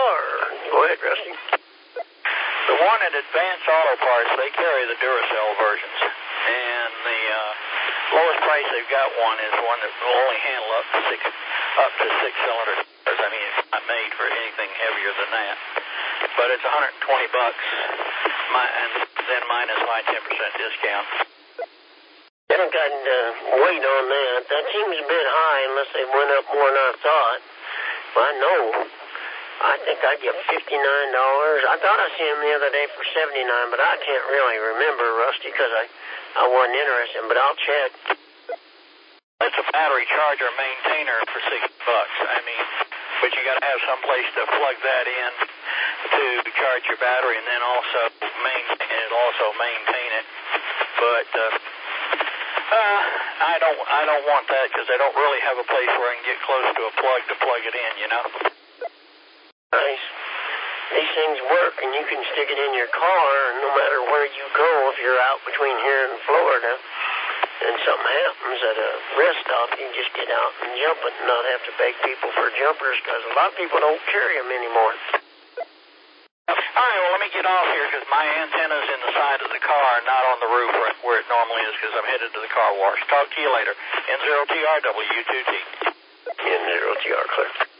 car. Go ahead, Rusty. The one at Advanced Auto Parts, they carry the Duracell versions. And the lowest price they've got one is one that will only handle up to six cylinders. I mean, it's not made for anything heavier than that. But it's $120, and then minus my 10% discount. I haven't gotten weight on that. That seems a bit high unless they went up more than I thought. Well, I know. I think I'd get $59. I thought I seen them the other day for $79, but I can't really remember, Rusty, because I wasn't interested, but I'll check. It's a battery charger maintainer for $60. I mean, but you got to have some place to plug that in to charge your battery, and then also maintain it. But I don't want that because I don't really have a place where I can get close to a plug to plug it in, you know. Nice. These things work, and you can stick it in your car, and no matter where you go, if you're out between here and Florida, and something happens at a rest stop, you can just get out and jump it and not have to beg people for jumpers, because a lot of people don't carry them anymore. All right, well, let me get off here because my antenna's in the side of the car, not on the roof where it normally is because I'm headed to the car wash. Talk to you later. N0TR, W2T. N0TR, clear.